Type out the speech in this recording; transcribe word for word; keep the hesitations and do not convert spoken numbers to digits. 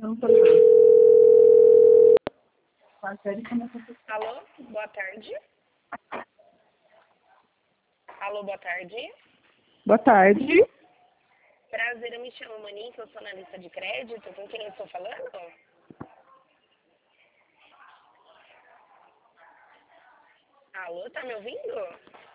Não foi lá. Alô, boa tarde. Alô, boa tarde. Boa tarde. Prazer, eu me chamo Monique, eu sou analista de crédito. Com quem eu estou falando? Alô, tá me ouvindo?